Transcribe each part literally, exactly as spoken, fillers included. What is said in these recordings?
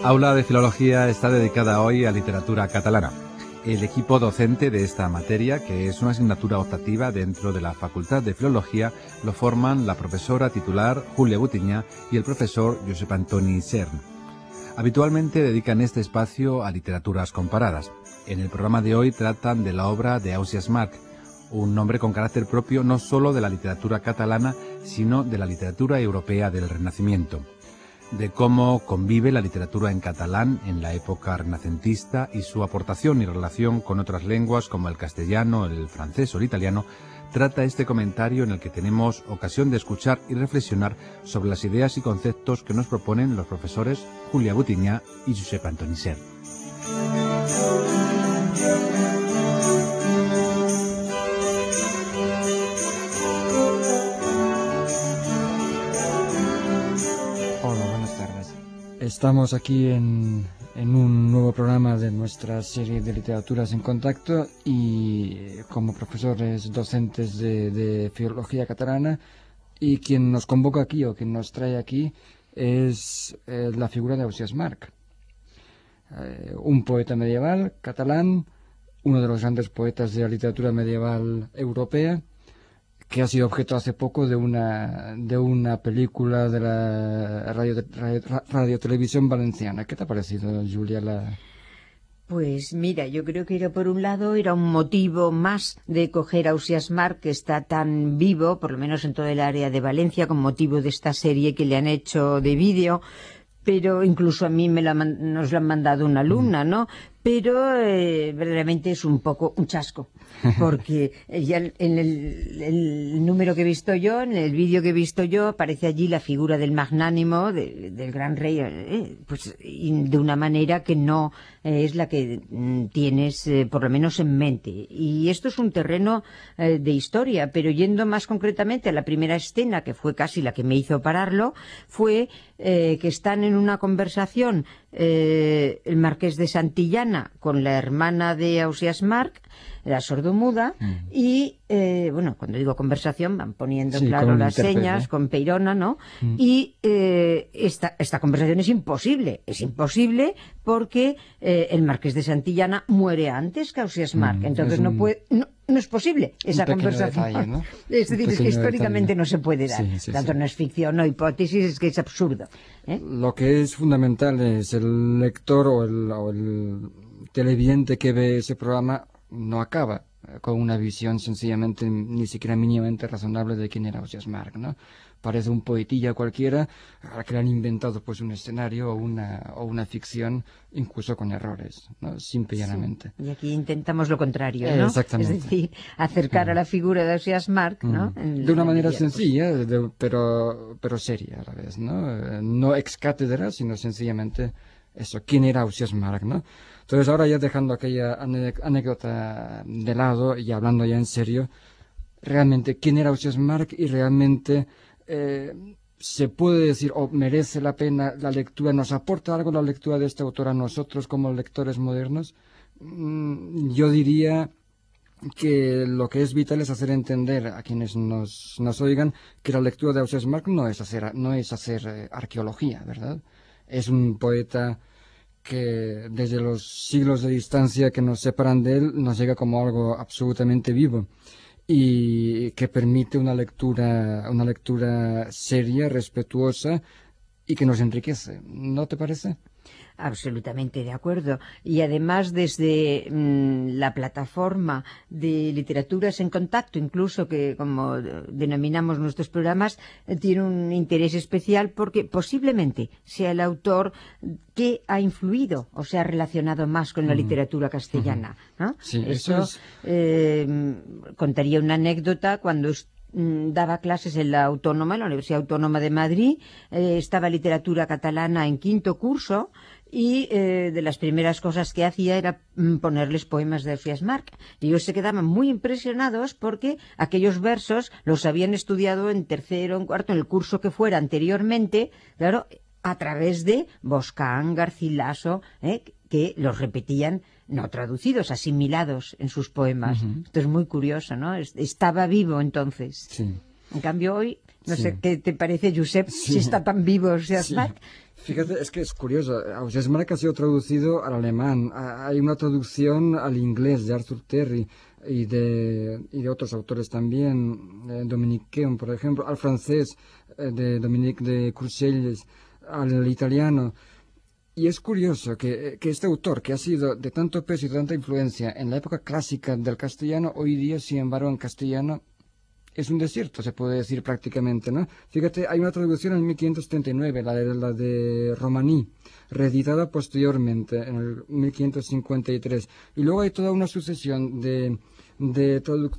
Aula de Filología está dedicada hoy a literatura catalana. El equipo docente de esta materia, que es una asignatura optativa dentro de la Facultad de Filología, lo forman la profesora titular Julia Butinyà y el profesor Josep Antoni Isern. Habitualmente dedican este espacio a literaturas comparadas. En el programa de hoy tratan de la obra de Ausiàs March, un nombre con carácter propio no solo de la literatura catalana, sino de la literatura europea del Renacimiento, de cómo convive la literatura en catalán en la época renacentista y su aportación y relación con otras lenguas como el castellano, el francés o el italiano, trata este comentario en el que tenemos ocasión de escuchar y reflexionar sobre las ideas y conceptos que nos proponen los profesores Julia Butinyà y Josep Antoni Isern. Estamos aquí en, en un nuevo programa de nuestra serie de Literaturas en Contacto y como profesores docentes de, de Filología Catalana, y quien nos convoca aquí o quien nos trae aquí es eh, la figura de Ausiàs March, eh, un poeta medieval catalán, uno de los grandes poetas de la literatura medieval europea, que ha sido objeto hace poco de una de una película de la radio, radio, radio televisión valenciana. ¿Qué te ha parecido, Julia, la...? Pues mira, yo creo que era, por un lado, era un motivo más de coger a Ausiàs March, que está tan vivo, por lo menos en todo el área de Valencia, con motivo de esta serie que le han hecho de vídeo, pero incluso a mí me la, nos la han mandado una alumna, ¿no? Pero eh, verdaderamente es un poco un chasco, porque ya en el, el número que he visto yo, en el vídeo que he visto yo, aparece allí la figura del magnánimo, de, del gran rey, eh, pues de una manera que no eh, es la que mm, tienes eh, por lo menos en mente. Y esto es un terreno eh, de historia, pero yendo más concretamente a la primera escena, que fue casi la que me hizo pararlo, fue eh, que están en una conversación eh, el marqués de Santillana con la hermana de Ausiàs March, la sordomuda, mm. y, eh, bueno, cuando digo conversación, van poniendo, sí, claro, las señas, con peirona, ¿no? Mm. Y eh, esta, esta conversación es imposible, es imposible porque eh, el marqués de Santillana muere antes que Ausiàs March, mm. entonces un... no puede... No, no es posible esa conversación. Detalle, ¿no? Es decir, es que históricamente detalle. No se puede dar. Sí, sí, Tanto sí. No es ficción, no hipótesis, es que es absurdo. ¿eh? Lo que es fundamental es el lector o el, o el televidente que ve ese programa no acaba con una visión sencillamente ni siquiera mínimamente razonable de quién era Ausiàs March, ¿no? Parece un poetilla cualquiera al que le han inventado pues un escenario o una o una ficción, incluso con errores, ¿no? Simple y llanamente. Sí. Y aquí intentamos lo contrario, ¿no? Exactamente. Es decir, acercar a la figura de Ausiàs March, ¿no? Mm. De una manera sencilla, de, pero pero seria a la vez, ¿no? No ex cátedra, sino sencillamente eso, quién era Ausiàs March, ¿no? Entonces ahora ya dejando aquella anécdota de lado y hablando ya en serio, realmente quién era Ausiàs March y realmente eh, se puede decir o merece la pena la lectura, nos aporta algo la lectura de este autor a nosotros como lectores modernos. Mm, yo diría que lo que es vital es hacer entender a quienes nos, nos oigan que la lectura de Ausiàs March no es hacer, no es hacer eh, arqueología, ¿verdad? Es un poeta que desde los siglos de distancia que nos separan de él nos llega como algo absolutamente vivo y que permite una lectura, una lectura seria, respetuosa y que nos enriquece. ¿No te parece? Absolutamente de acuerdo. Y además desde mmm, la plataforma de Literaturas en Contacto, incluso que como denominamos nuestros programas, eh, tiene un interés especial porque posiblemente sea el autor que ha influido o se ha relacionado más con la literatura castellana, ¿no? Sí, eso, eso es... eh, contaría una anécdota cuando daba clases en la Autónoma, en la Universidad Autónoma de Madrid, eh, estaba literatura catalana en quinto curso y eh, de las primeras cosas que hacía era mm, ponerles poemas de Ausiàs March. Y ellos se quedaban muy impresionados porque aquellos versos los habían estudiado en tercero, en cuarto, en el curso que fuera anteriormente, claro, a través de Boscán, Garcilaso, eh, que los repetían, no traducidos, asimilados en sus poemas. Uh-huh. Esto es muy curioso, ¿no? Estaba vivo entonces. Sí. En cambio hoy, no sí. sé qué te parece, Josep, sí. si está tan vivo Ausiàs sí. March. Fíjate, es que es curioso. Ausias Mark ha sido traducido al alemán. Hay una traducción al inglés de Arthur Terry y de, y de otros autores también, eh, Dominique Keon, por ejemplo, al francés eh, de Dominique de Courcelles, al italiano. Y es curioso que, que este autor, que ha sido de tanto peso y de tanta influencia en la época clásica del castellano, hoy día, sin embargo, en castellano es un desierto, se puede decir prácticamente, ¿no? Fíjate, hay una traducción en mil quinientos setenta y nueve, la de, la de Romaní, reeditada posteriormente, en el mil quinientos cincuenta y tres. Y luego hay toda una sucesión de, de,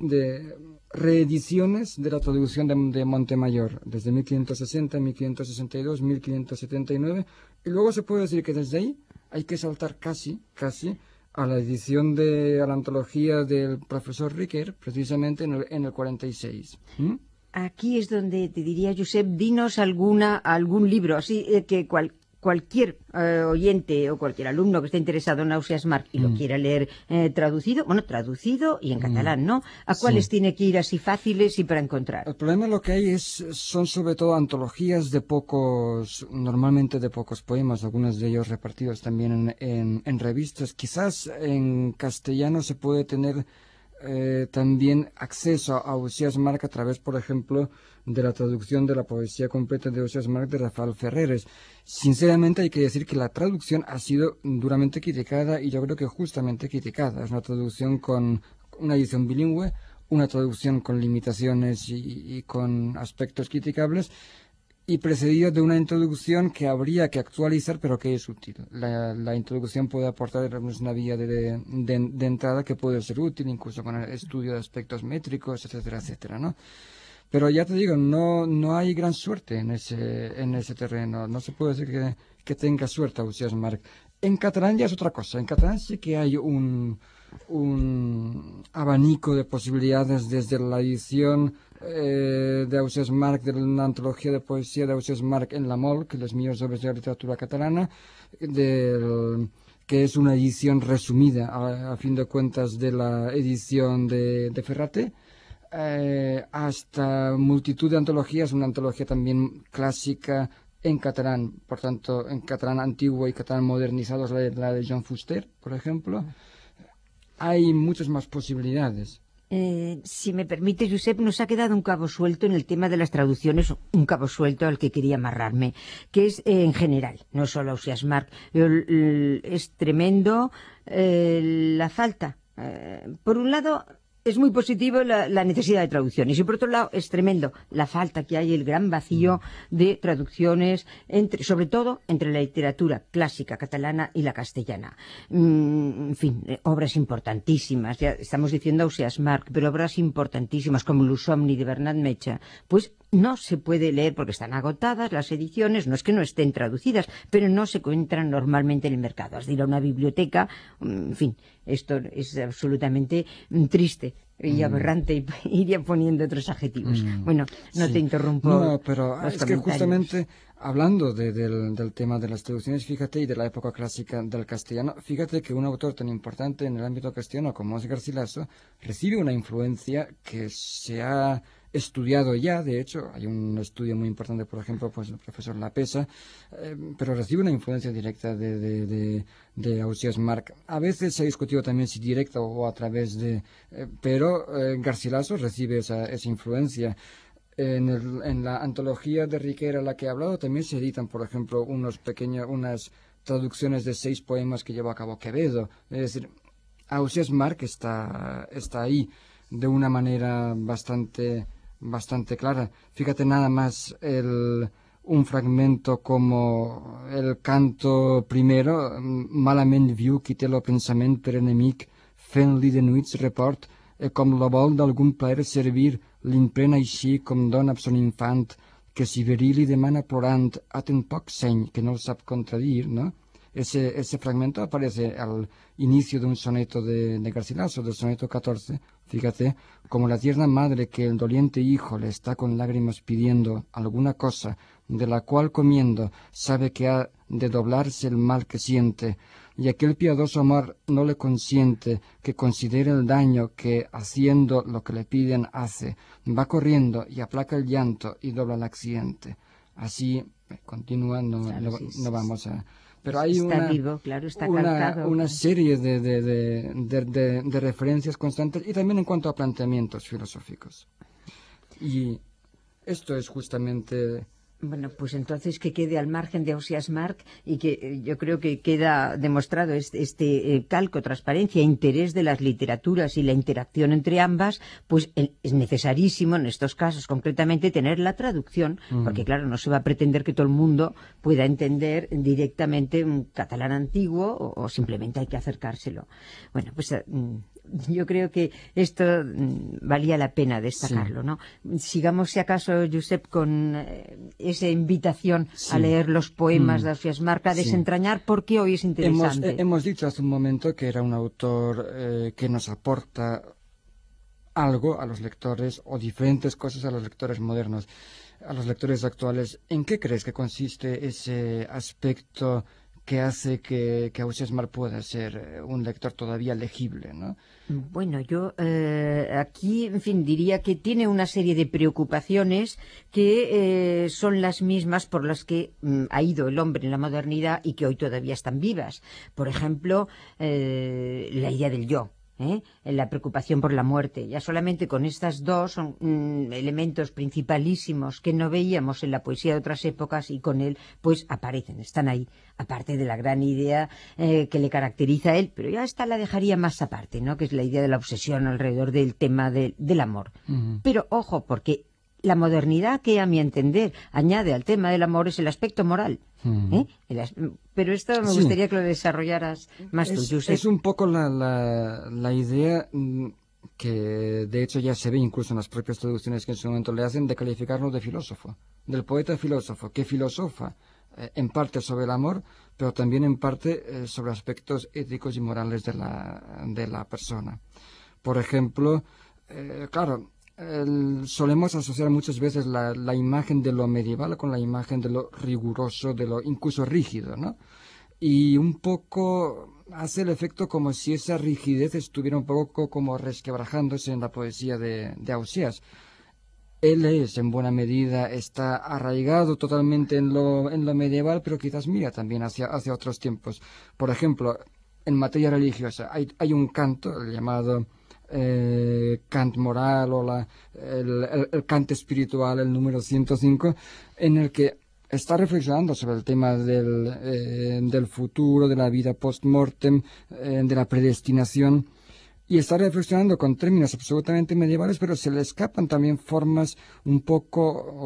de reediciones de la traducción de, de Montemayor, desde mil quinientos sesenta, mil quinientos sesenta y dos, mil quinientos setenta y nueve. Y luego se puede decir que desde ahí hay que saltar casi, casi, a la edición de a la antología del profesor Riquer, precisamente en el, en el cuarenta y seis. ¿Mm? Aquí es donde te diría, Josep, dinos alguna algún libro, así eh, que cual, cualquier eh, oyente o cualquier alumno que esté interesado en Ausias Marc y mm. lo quiera leer eh, traducido, bueno, traducido y en mm. catalán, ¿no? ¿A cuáles sí. tiene que ir así fáciles y para encontrar? El problema lo que hay es son sobre todo antologías de pocos, normalmente de pocos poemas, algunos de ellos repartidos también en, en, en revistas. Quizás en castellano se puede tener eh, también acceso a Ausias Marc a través, por ejemplo, de la traducción de la poesía completa de Ausias Marc de Rafael Ferreres. Sinceramente hay que decir que la traducción ha sido duramente criticada y yo creo que justamente criticada. Es una traducción con una edición bilingüe, una traducción con limitaciones y, y con aspectos criticables, y precedida de una introducción que habría que actualizar, pero que es útil. La, la introducción puede aportar una vía de, de, de entrada que puede ser útil, incluso con el estudio de aspectos métricos, etcétera, etcétera, ¿no? Pero ya te digo, no, no hay gran suerte en ese, en ese terreno. No se puede decir que, que tenga suerte Ausias Marc. En catalán ya es otra cosa. En catalán sí que hay un, un abanico de posibilidades desde la edición eh, de Ausias Marc, de la antología de poesía de Ausias Marc en la Mol, que las mías obras de la literatura catalana, del, que es una edición resumida, a, a fin de cuentas, de la edición de, de Ferrate, eh, hasta multitud de antologías, una antología también clásica en catalán, por tanto, en catalán antiguo y catalán modernizado, la de, la de Jean Fuster, por ejemplo. Hay muchas más posibilidades. Eh, si me permite, Josep, nos ha quedado un cabo suelto en el tema de las traducciones, un cabo suelto al que quería amarrarme, que es eh, en general, no solo Ausias Marc. Es tremendo eh, la falta. Eh, por un lado, es muy positivo la, la necesidad de traducciones y por otro lado es tremendo la falta que hay, el gran vacío de traducciones, entre, sobre todo entre la literatura clásica catalana y la castellana. Mm, en fin, eh, obras importantísimas, ya estamos diciendo Ausias Marc, pero obras importantísimas como L'Usomni de Bernat Mecha, pues no se puede leer porque están agotadas las ediciones, no es que no estén traducidas, pero no se encuentran normalmente en el mercado. Has de ir a una biblioteca, en fin, esto es absolutamente triste y mm. aberrante, y iría poniendo otros adjetivos. Mm. Bueno, no sí. te interrumpo. No, pero es que justamente hablando de, del, del tema de las traducciones, fíjate, y de la época clásica del castellano, fíjate que un autor tan importante en el ámbito castellano como es Garcilaso recibe una influencia que se ha estudiado ya, de hecho, hay un estudio muy importante, por ejemplo, pues el profesor Lapesa, eh, pero recibe una influencia directa de, de, de, de Ausias Marc. A veces se ha discutido también si directa o a través de... Eh, pero eh, Garcilaso recibe esa, esa influencia. En, el, en la antología de Riquer a la que he hablado también se editan, por ejemplo, unos pequeños, unas traducciones de seis poemas que llevó a cabo Quevedo. Es decir, Ausias Marc está, está ahí de una manera bastante... bastante clara. Fíjate nada más el, un fragmento como el canto primero, malament viu qui té el pensament per enemic, fent-li de nuits report, e com la vol d'algun plaer servir, l'imprèn així com dona ab son infant, que si verí li demana plorant, ha ten poc seny que no el sap contradir, ¿no? Ese, ese fragmento aparece al inicio de un soneto de, de Garcilaso, del soneto catorce. Fíjate, como la tierna madre que el doliente hijo le está con lágrimas pidiendo alguna cosa, de la cual comiendo sabe que ha de doblarse el mal que siente, y aquel piadoso amor no le consiente que considere el daño que, haciendo lo que le piden, hace, va corriendo y aplaca el llanto y dobla el accidente. así eh, continúa, no, claro, no, sí, sí, no vamos a... Pero hay está una, vivo, claro, está una, calcado. una serie de, de, de, de, de, de referencias constantes y también en cuanto a planteamientos filosóficos. Y esto es justamente... Bueno, pues entonces que quede al margen de Ausias Marc y que eh, yo creo que queda demostrado este, este eh, calco, transparencia, interés de las literaturas y la interacción entre ambas, pues el, es necesarísimo en estos casos concretamente tener la traducción, mm. porque claro, no se va a pretender que todo el mundo pueda entender directamente un catalán antiguo o, o simplemente hay que acercárselo. Bueno, pues... Eh, yo creo que esto mm, valía la pena destacarlo, sí. ¿no? Sigamos, si acaso, Josep, con eh, esa invitación sí. a leer los poemas mm. de Ausias Marc, a desentrañar sí. por qué hoy es interesante. Hemos, eh, hemos dicho hace un momento que era un autor eh, que nos aporta algo a los lectores o diferentes cosas a los lectores modernos, a los lectores actuales. ¿En qué crees que consiste ese aspecto que hace que, que Ausias Marc pueda ser un lector todavía legible, ¿no? Bueno, yo eh, aquí, en fin, diría que tiene una serie de preocupaciones que eh, son las mismas por las que mm, ha ido el hombre en la modernidad y que hoy todavía están vivas. Por ejemplo, eh, la idea del yo. ¿Eh? La preocupación por la muerte. Ya solamente con estas dos son mm, elementos principalísimos que no veíamos en la poesía de otras épocas y con él pues aparecen, están ahí, aparte de la gran idea eh, que le caracteriza a él, pero ya esta la dejaría más aparte, ¿no? Que es la idea de la obsesión alrededor del tema de, del amor. Uh-huh. Pero ojo, porque la modernidad que a mi entender añade al tema del amor es el aspecto moral. Uh-huh. ¿Eh? El as- Pero esto me sí. gustaría que lo desarrollaras más es, tú, Josep. Es un poco la, la, la idea mm, que de hecho ya se ve incluso en las propias traducciones que en su momento le hacen de calificarnos de filósofo, del poeta filósofo, que filosofa eh, en parte sobre el amor, pero también en parte eh, sobre aspectos éticos y morales de la, de la persona. Por ejemplo, eh, claro, El, solemos asociar muchas veces la, la imagen de lo medieval con la imagen de lo riguroso, de lo incluso rígido, ¿no? Y un poco hace el efecto como si esa rigidez estuviera un poco como resquebrajándose en la poesía de, de Ausias. Él es, en buena medida, está arraigado totalmente en lo, en lo medieval, pero quizás mira también hacia, hacia otros tiempos. Por ejemplo, en materia religiosa hay, hay un canto llamado... Eh, Kant moral o la, el, el, el Kant espiritual, el número ciento cinco, en el que está reflexionando sobre el tema del, eh, del futuro, de la vida post-mortem, eh, de la predestinación, y está reflexionando con términos absolutamente medievales, pero se le escapan también formas un poco,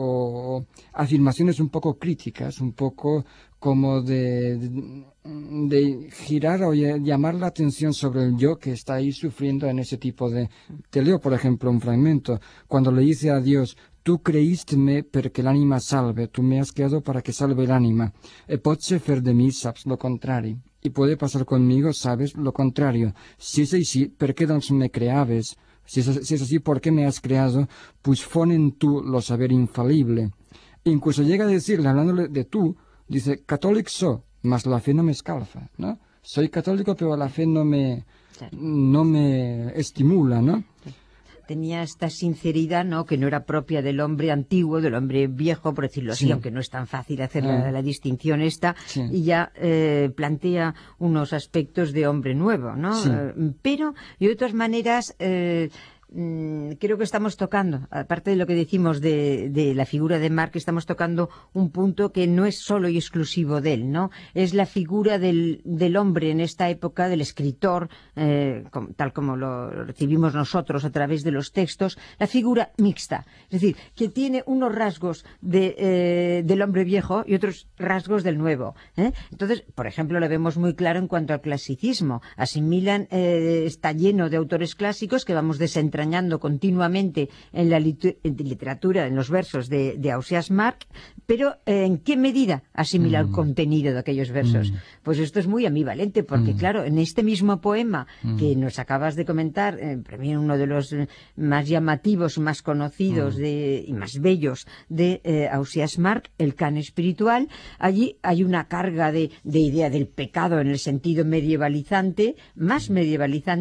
o afirmaciones un poco críticas, un poco como de, de, de girar o llamar la atención sobre el yo que está ahí sufriendo en ese tipo de... Te leo, por ejemplo, un fragmento, cuando le dice a Dios: tu creísteme perché l'anima salve, tu me has creado para que salve el ánima, e potse fer de mi saps lo contrario. Y puede pasar conmigo, sabes, lo contrario. Si es así, ¿por qué doncs me creaves? Si es, si es así, ¿por qué me has creado? Pues fon en tú lo saber infalible. E incluso llega a decirle, hablándole de tú, dice, católico so, mas la fe no me escalfa, ¿no? Soy católico, pero la fe no me, no me estimula, ¿no? Tenía esta sinceridad, ¿no?, que no era propia del hombre antiguo, del hombre viejo, por decirlo así, sí. aunque no es tan fácil hacer ah. la, la distinción esta, sí. y ya eh, plantea unos aspectos de hombre nuevo, ¿no? Sí. Eh, pero, y de todas maneras... Eh, creo que estamos tocando, aparte de lo que decimos de, de la figura de Marc, estamos tocando un punto que no es solo y exclusivo de él, ¿no? Es la figura del, del hombre en esta época, del escritor, eh, como, tal como lo recibimos nosotros a través de los textos, la figura mixta, es decir, que tiene unos rasgos de, eh, del hombre viejo y otros rasgos del nuevo, ¿eh? Entonces, por ejemplo, lo vemos muy claro en cuanto al clasicismo. Asimilan, eh, está lleno de autores clásicos que vamos desentrañando continuamente en la lit- en literatura, en los versos de, de Ausias Marc, pero eh, ¿en qué medida asimila mm. el contenido de aquellos versos? Mm. Pues esto es muy ambivalente, porque mm. claro, en este mismo poema mm. que nos acabas de comentar, eh, para mí uno de los más llamativos, más conocidos mm. de, y más bellos de eh, Ausias Marc, el Can espiritual, allí hay una carga de, de idea del pecado en el sentido medievalizante, más medievalizante,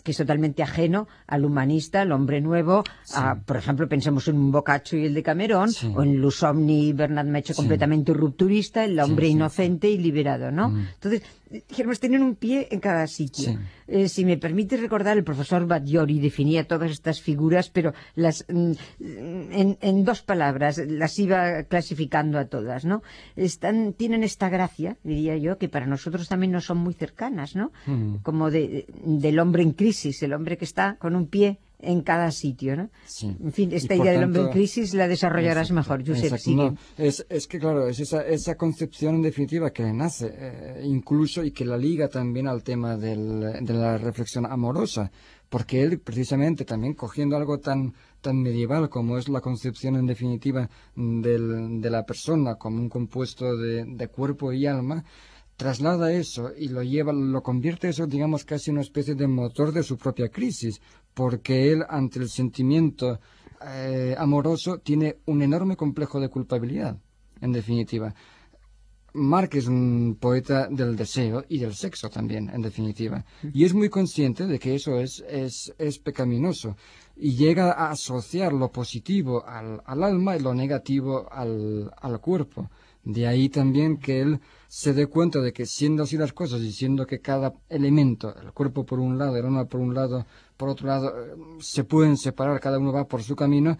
que es totalmente ajeno al humanista, al hombre nuevo. Sí. A, por ejemplo, pensemos en un Boccaccio y el Decamerón, sí. o en Lusomni y Bernard Meche, sí. completamente rupturista, el hombre sí, sí, inocente sí. y liberado, ¿no? Mm. Entonces, dijéramos, tener un pie en cada sitio. Sí. Eh, si me permite recordar, el profesor Batllori definía todas estas figuras, pero las mm, en, en dos palabras las iba clasificando a todas, ¿no? Están, tienen esta gracia, diría yo, que para nosotros también nos son muy cercanas, ¿no? Mm. Como de, del hombre en crisis, el hombre que está con un pie en cada sitio, ¿no? Sí. En fin, esta idea tanto, del hombre en crisis la desarrollarás exacto, mejor, Josep. Sí. No, es, es que, claro, es esa, esa concepción en definitiva que le nace, eh, incluso, y que la liga también al tema del, de la reflexión amorosa, porque él, precisamente, también cogiendo algo tan tan medieval como es la concepción en definitiva del, de la persona como un compuesto de, de cuerpo y alma, traslada eso y lo lleva, lo convierte eso, digamos, casi en una especie de motor de su propia crisis, porque él, ante el sentimiento eh, amoroso, tiene un enorme complejo de culpabilidad, en definitiva. Marc es un poeta del deseo y del sexo también, en definitiva, y es muy consciente de que eso es, es, es pecaminoso, y llega a asociar lo positivo al, al alma y lo negativo al, al cuerpo. De ahí también que él se dé cuenta de que, siendo así las cosas y siendo que cada elemento, el cuerpo por un lado, el alma por un lado, por otro lado, se pueden separar, cada uno va por su camino,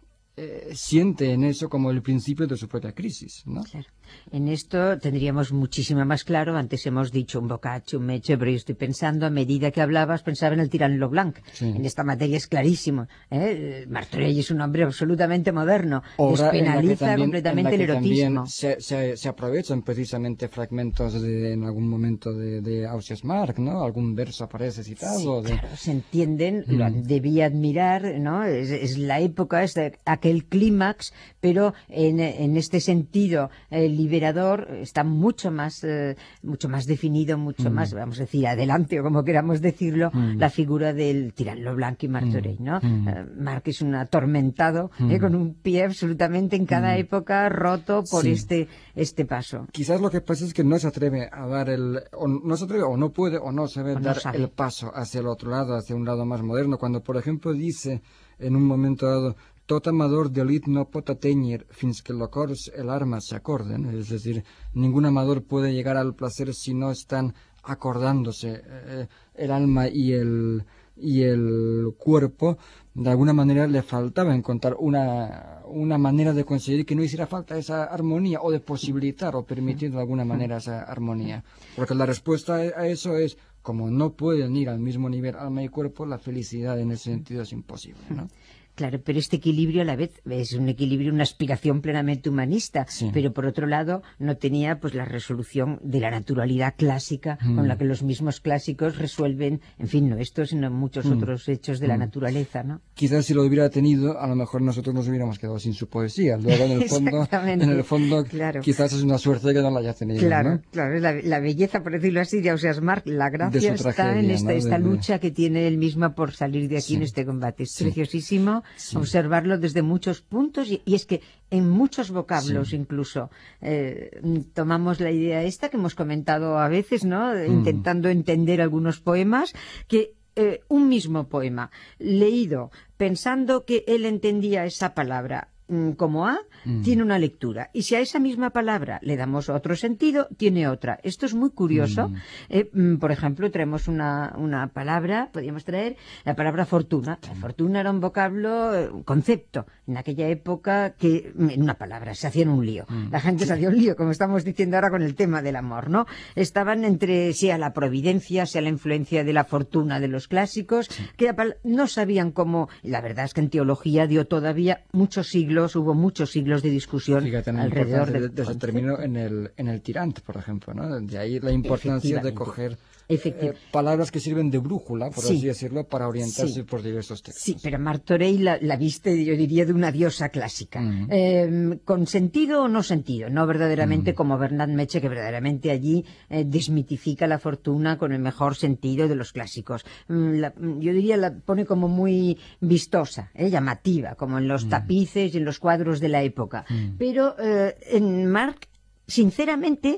eh, siente en eso como el principio de su propia crisis, ¿no? Claro. En esto tendríamos muchísimo más claro. Antes hemos dicho un Boccaccio, un Meche, pero yo estoy pensando, a medida que hablabas, pensaba en el Tirán Leblanc. Sí. En esta materia es clarísimo, ¿eh? Martorell es un hombre absolutamente moderno. Obra despenaliza también, completamente el erotismo. Se, se, se aprovechan precisamente fragmentos de, en algún momento de, de Ausias Marc, ¿no? Algún verso aparece citado. Sí, de... claro, se entienden, mm. lo debía admirar, ¿no? Es, es la época, es de aquel clímax, pero en, en este sentido, el liberador está mucho más eh, mucho más definido, mucho mm. más, vamos a decir, adelante, o como queramos decirlo, mm. la figura del Tirán Leblanc y Martorell, ¿no? Mm. Uh, Marc es un atormentado, mm. eh, con un pie absolutamente en cada mm. época roto por sí. este este paso. Quizás lo que pasa es que no se atreve a dar el, o no se atreve, o no puede, o no sabe o dar no sabe. el paso hacia el otro lado, hacia un lado más moderno, cuando, por ejemplo, dice en un momento dado: tot amador de lit no pot atènyer fins que los cors el arma se acorden. Es decir, ningún amador puede llegar al placer si no están acordándose eh, el alma y el, y el cuerpo. De alguna manera le faltaba encontrar una, una manera de conseguir que no hiciera falta esa armonía, o de posibilitar o permitir de alguna manera esa armonía. Porque la respuesta a eso es, como no pueden ir al mismo nivel alma y cuerpo, la felicidad en ese sentido es imposible, ¿no? Claro, pero este equilibrio a la vez es un equilibrio, una aspiración plenamente humanista, sí. pero por otro lado no tenía pues la resolución de la naturalidad clásica mm. con la que los mismos clásicos resuelven, en fin, no esto, sino muchos mm. otros hechos de mm. la naturaleza, ¿no? Quizás si lo hubiera tenido, a lo mejor nosotros nos hubiéramos quedado sin su poesía. Luego, en el fondo, en el fondo claro. quizás es una suerte que no la haya tenido. Claro, ¿no? claro, la, la belleza, por decirlo así, de Ausias Marc, la gracia está tragedia, en esta, ¿no? esta lucha que tiene él misma por salir de aquí sí. en este combate. Es sí. preciosísimo sí. observar desde muchos puntos, y, y es que en muchos vocablos sí. incluso eh, tomamos la idea esta que hemos comentado a veces, ¿no? Mm. Intentando entender algunos poemas, que eh, un mismo poema leído pensando que él entendía esa palabra como A, mm. tiene una lectura, y si a esa misma palabra le damos otro sentido, tiene otra. Esto es muy curioso. Mm. Eh, por ejemplo, traemos una, una palabra, podríamos traer la palabra fortuna. La fortuna era un vocablo, un concepto, en aquella época, que en una palabra se hacían un lío. Mm. La gente se hacía un lío, como estamos diciendo ahora con el tema del amor, ¿no? Estaban entre, sea la providencia, sea la influencia de la fortuna de los clásicos, sí. que no sabían cómo, y la verdad es que en teología dio todavía muchos siglos, hubo muchos siglos de discusión. Fíjate, alrededor de, de ese término en el, en el tirante, por ejemplo, ¿no? De ahí la importancia de coger eh, palabras que sirven de brújula, por sí. así decirlo, para orientarse sí. por diversos textos. Sí, pero Martorell la, la viste, yo diría, de una diosa clásica. Mm. Eh, con sentido o no sentido, no verdaderamente mm. como Bernard Meche, que verdaderamente allí eh, desmitifica la fortuna con el mejor sentido de los clásicos. Mm, la, yo diría, la pone como muy vistosa, eh, llamativa, como en los mm. tapices y en los cuadros de la época. Mm. Pero eh, en Marc, sinceramente,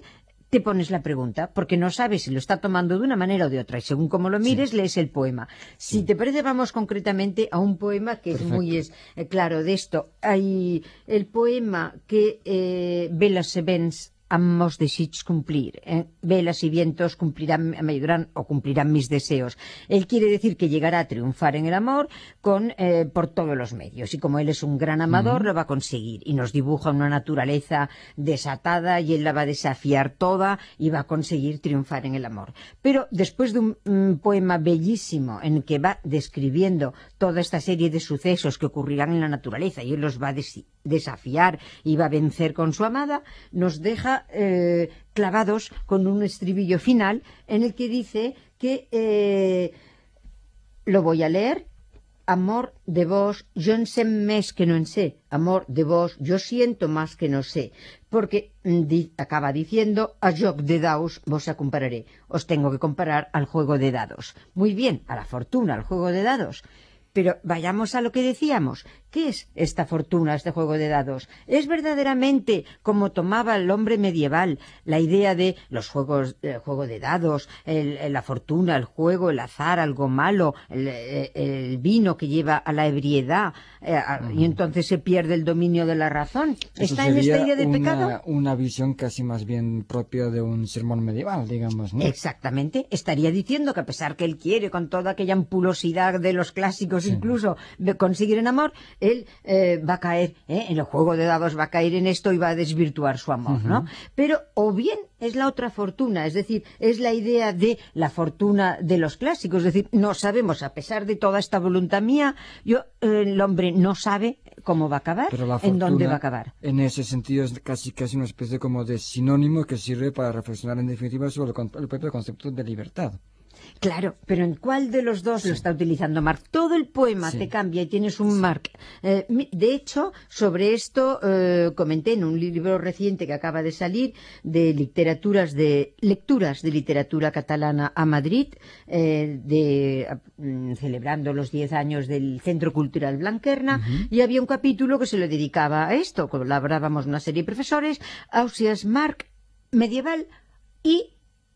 te pones la pregunta, porque no sabes si lo está tomando de una manera o de otra, y según como lo mires, sí. lees el poema. Si sí. te parece, vamos concretamente a un poema que Perfecto. es muy es, eh, claro de esto. Hay el poema que eh, Velas e Vents ambos desig cumplir. ¿eh? Velas y vientos cumplirán, me ayudarán o cumplirán mis deseos. Él quiere decir que llegará a triunfar en el amor con eh, por todos los medios. Y como él es un gran amador, uh-huh. lo va a conseguir. Y nos dibuja una naturaleza desatada y él la va a desafiar toda y va a conseguir triunfar en el amor. Pero después de un, un poema bellísimo en el que va describiendo toda esta serie de sucesos que ocurrirán en la naturaleza y él los va a des- desafiar y va a vencer con su amada, nos deja Eh, clavados con un estribillo final en el que dice que eh, lo voy a leer. Amor de vos, yo en sé més que no en sé. Amor de vos, yo siento más que no sé. Porque di, acaba diciendo, a joc de daus vos a compararé. Os tengo que comparar al juego de dados. Muy bien, a la fortuna, al juego de dados. Pero vayamos a lo que decíamos. ¿Qué es esta fortuna, este juego de dados? ¿Es verdaderamente como tomaba el hombre medieval la idea de los juegos, el juego de dados, el, la fortuna, el juego, el azar, algo malo, el, el vino que lleva a la ebriedad eh, a, y entonces se pierde el dominio de la razón? Eso ¿Está en esta idea del una, pecado? Una visión casi más bien propia de un sermón medieval, digamos, ¿no? Exactamente. Estaría diciendo que a pesar que él quiere, con toda aquella ampulosidad de los clásicos, sí. incluso de conseguir en amor, él eh, va a caer, ¿eh? en el juego de dados va a caer en esto y va a desvirtuar su amor, uh-huh. ¿no? Pero o bien es la otra fortuna, es decir, es la idea de la fortuna de los clásicos, es decir, no sabemos, a pesar de toda esta voluntad mía, yo, eh, el hombre no sabe cómo va a acabar, fortuna, en dónde va a acabar. En ese sentido es casi casi una especie como de sinónimo que sirve para reflexionar en definitiva sobre el, el propio concepto de libertad. Claro, pero ¿en cuál de los dos sí. lo está utilizando Marc? Todo el poema sí. te cambia y tienes un sí. Marc. Eh, de hecho, sobre esto eh, comenté en un libro reciente que acaba de salir de literaturas de lecturas de literatura catalana a Madrid, eh, de mm, celebrando los diez años del Centro Cultural Blanquerna, uh-huh. y había un capítulo que se lo dedicaba a esto. Colaborábamos una serie de profesores, Ausiàs Marc, medieval y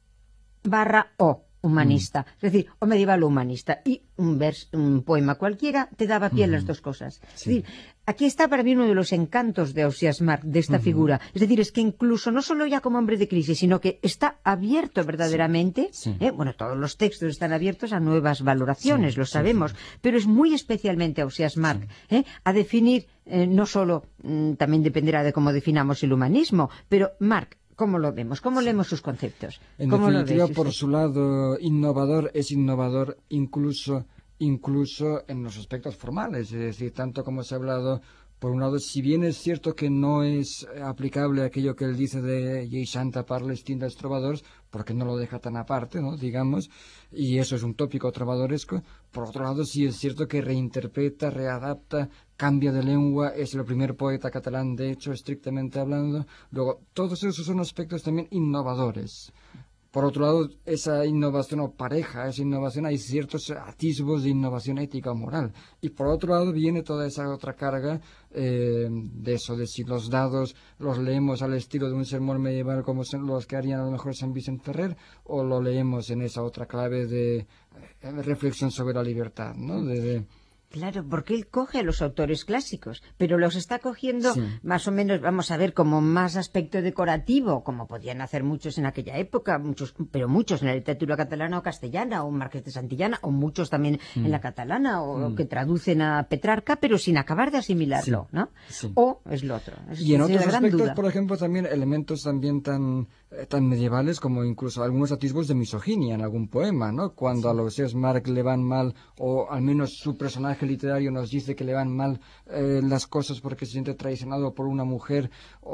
barra o. humanista, mm. es decir, o medieval o humanista, y un vers, un poema cualquiera te daba pie mm. a las dos cosas. Sí. Es decir, aquí está para mí uno de los encantos de Ausiàs Marc, de esta mm. figura. Es decir, es que incluso no solo ya como hombre de crisis, sino que está abierto verdaderamente, sí. Sí. ¿eh? bueno, todos los textos están abiertos a nuevas valoraciones, sí, lo sabemos, sí, sí. pero es muy especialmente Ausiàs Marc, sí. ¿eh? a definir, eh, no solo, mm, también dependerá de cómo definamos el humanismo, pero Marc, ¿cómo lo vemos? ¿Cómo sí. leemos sus conceptos? En ¿Cómo definitiva, lo ves, por su lado innovador, es innovador incluso, incluso en los aspectos formales. Es decir, tanto como se ha hablado, por un lado, si bien es cierto que no es aplicable aquello que él dice de «Llei santa parles tindas trovadors», porque no lo deja tan aparte, ¿no? digamos, y eso es un tópico trovadoresco. Por otro lado, sí es cierto que reinterpreta, readapta, cambia de lengua, es el primer poeta catalán, de hecho, estrictamente hablando. Luego, todos esos son aspectos también innovadores. Por otro lado, esa innovación o pareja, esa innovación, hay ciertos atisbos de innovación ética o moral. Y por otro lado viene toda esa otra carga eh, de eso, de si los dados los leemos al estilo de un sermón medieval como son los que harían a lo mejor San Vicente Ferrer, o lo leemos en esa otra clave de eh, reflexión sobre la libertad, ¿no? De, de, Claro, porque él coge a los autores clásicos, pero los está cogiendo sí. más o menos, vamos a ver, como más aspecto decorativo, como podían hacer muchos en aquella época, muchos, pero muchos en la literatura catalana o castellana, o Marqués de Santillana, o muchos también mm. en la catalana, o mm. que traducen a Petrarca, pero sin acabar de asimilarlo, sí. ¿no? Sí. O es lo otro. Es, y en es otros aspectos, duda. por ejemplo, también elementos también tan, eh, tan medievales como incluso algunos atisbos de misoginia en algún poema, ¿no? Cuando sí. a Ausiàs Marc le van mal, o al menos su personaje literario nos dice que le van mal eh, las cosas porque se siente traicionado por una mujer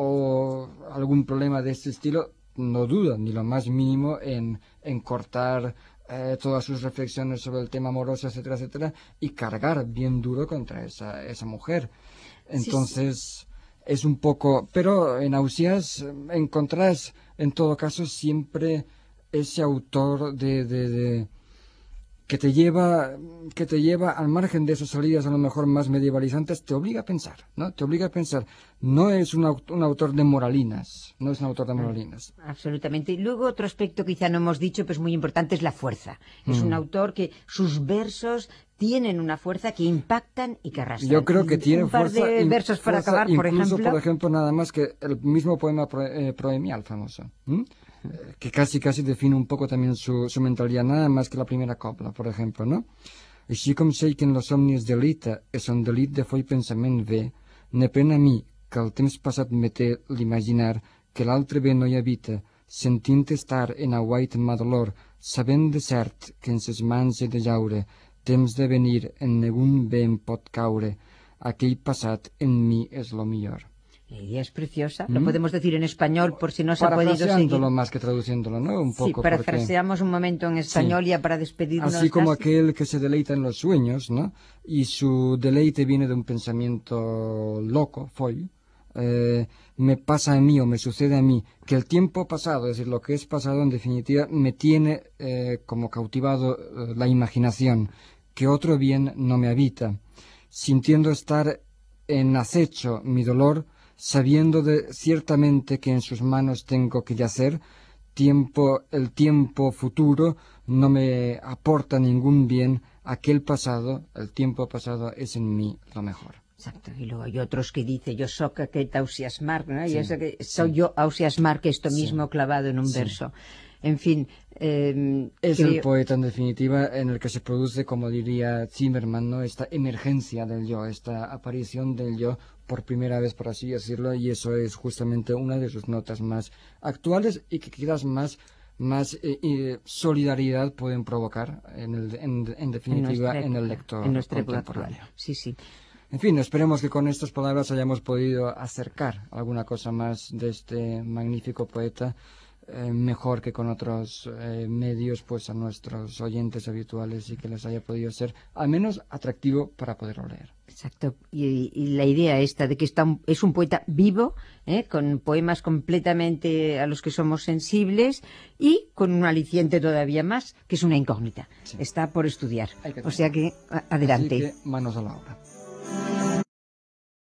o algún problema de este estilo, no duda ni lo más mínimo en, en cortar eh, todas sus reflexiones sobre el tema amoroso, etcétera, etcétera, y cargar bien duro contra esa, esa mujer. Entonces, sí, sí. es un poco... Pero en Ausiàs encontrás, en todo caso, siempre ese autor de... de, de que te lleva, que te lleva al margen de esas salidas a lo mejor más medievalizantes, te obliga a pensar, ¿no? Te obliga a pensar. No es un, aut un autor de moralinas, no es un autor de moralinas. Absolutamente. Y luego otro aspecto que quizá no hemos dicho, pues muy importante, es la fuerza. Es mm. un autor que sus versos tienen una fuerza que impactan y que arrastran. Yo creo que tiene un par fuerza, de versos para fuerza, acabar, por incluso, ejemplo. por ejemplo, nada más que el mismo poema pro, eh, proemial famoso, ¿m? eh, que casi casi define un poco también su, su mentalidad, nada más que la primera copla, por ejemplo, ¿no? Així com sé que en los somnis delita és un delit de foi pensament ve, ne pena a mi que el temps passat me té l'imaginar que l'altre bé no hi habita, sentint estar en aguait ma dolor, sabent de cert que en ses mans he de jaure, temps de venir en negun bé em pot caure, aquell passat en mi és lo millor. La idea es preciosa, ¿Mm? Lo podemos decir en español por si no se ha podido seguir. Parafraseándolo más que traduciéndolo, ¿no? Un poco. Sí, parafraseamos porque... un momento en español sí. Ya para despedirnos. Así como casi. Aquel que se deleita en los sueños, ¿no? Y su deleite viene de un pensamiento loco, foll. Eh, me pasa a mí o me sucede a mí que el tiempo pasado, es decir, lo que es pasado en definitiva, me tiene eh, como cautivado eh, la imaginación, que otro bien no me habita, sintiendo estar en acecho mi dolor, sabiendo de, ciertamente que en sus manos tengo que yacer, tiempo, el tiempo futuro no me aporta ningún bien, aquel pasado, el tiempo pasado es en mí lo mejor. Exacto, y luego hay otros que dicen yo soy aquest Ausiàs Marc, ¿no? Sí, y eso que soy sí. yo Ausiàs Marc, esto mismo sí. clavado en un sí. verso. En fin, eh, es creo... el poeta en definitiva en el que se produce, como diría Zimmerman, ¿no? Esta emergencia del yo, esta aparición del yo por primera vez, por así decirlo, y eso es justamente una de sus notas más actuales y que quizás más más eh, eh, solidaridad pueden provocar en, el, en, en definitiva en, época, en el lector en nuestra contemporáneo. Época. Sí, sí. En fin, esperemos que con estas palabras hayamos podido acercar alguna cosa más de este magnífico poeta, eh, mejor que con otros eh, medios, pues a nuestros oyentes habituales y que les haya podido ser al menos atractivo para poderlo leer. Exacto, y, y la idea esta de que está un, es un poeta vivo, ¿eh? Con poemas completamente a los que somos sensibles y con un aliciente todavía más, que es una incógnita. Sí. Está por estudiar. O sea que, adelante. Así que, manos a la obra.